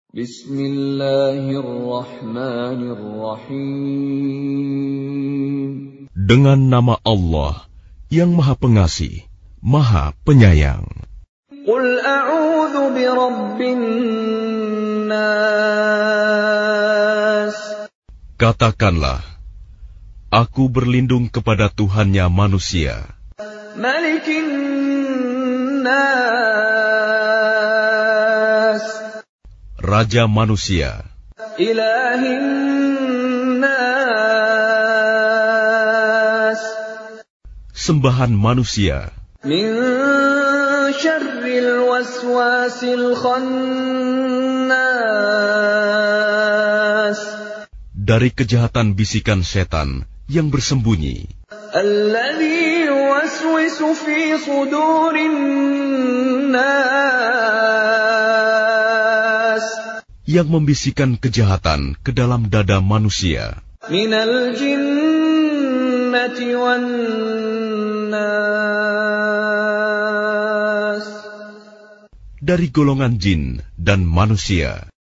Bismillahirrahmanirrahim. Dengan nama Allah yang Maha Pengasih, Maha Penyayang. Qul a'udzu birabbin nas. Katakanlah, aku berlindung kepada Tuhannya manusia. Malikin nas. Raja manusia. Ilahin nas. Sembahan manusia. Min syarril waswasil khannas. Dari kejahatan bisikan setan yang bersembunyi. Alladzi yuwaswisu fi sudurin nas. Yang membisikkan kejahatan ke dalam dada manusia. Minal jinnati wan nas. Dari golongan jin dan manusia.